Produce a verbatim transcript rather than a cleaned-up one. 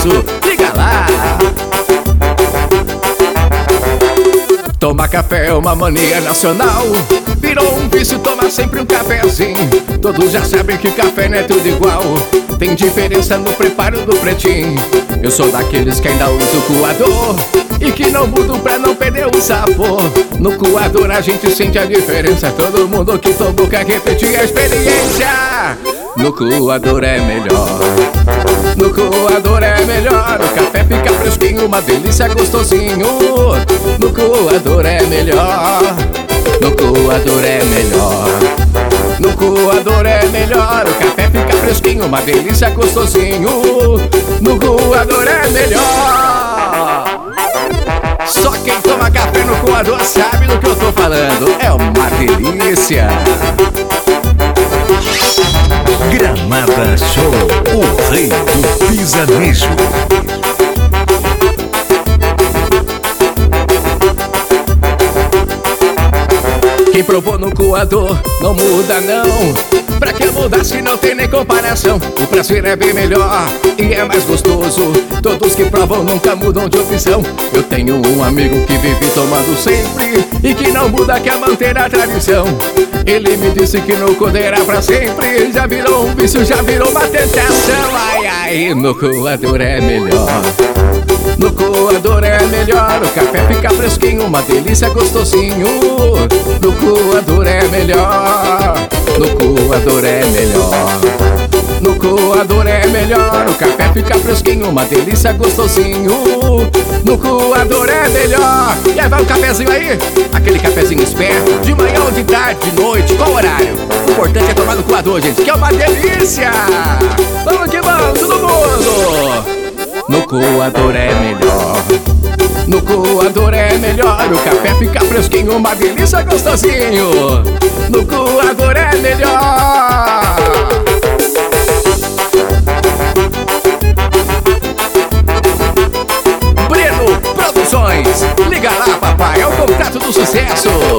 sucesso. Liga lá. Tomar café é uma mania nacional. Virou um vício, toma sempre um cafezinho. Todos já sabem que café não é tudo igual. Tem diferença no preparo do pretinho. Eu sou daqueles que ainda usa o coador e que não mudo pra não perder o sabor. No coador a gente sente a diferença. Todo mundo que tomou quer repetir a experiência. No coador é melhor. No coador é melhor. O café fica fresquinho, uma delícia, gostosinho. No coador é melhor. No coador é melhor. No coador é melhor. O café fica fresquinho, uma delícia, gostosinho. No coador é melhor. Só quem toma café no coador sabe do que eu tô falando. É uma delícia. Gramada Show, o rei do pisanejo. Quem provou no coador não muda não. Pra que mudar se não tem nem comparação? O prazer é bem melhor e é mais gostoso. Todos que provam nunca mudam de opção. Eu tenho um amigo que vive tomando sempre e que não muda, quer manter a tradição. Ele me disse que no coador era pra sempre. Já virou um vício, já virou uma tentação. Ai, ai, no coador é melhor. No coador é melhor. O café fica fresquinho, uma delícia, gostosinho. No coador é melhor. No coador é melhor. No coador é melhor. O café fica fresquinho, uma delícia, gostosinho. No coador é melhor. E aí, vai um cafezinho aí? Aquele cafezinho esperto. De manhã ou de tarde, de noite, qual horário? O importante é tomar no coador, gente, que é uma delícia. Vamos que vamos, todo mundo. No coador é melhor. No coador é melhor. O café fica fresquinho, uma delícia, gostosinho. No coador é melhor. Breno Produções. Liga lá, papai, é o contrato do sucesso.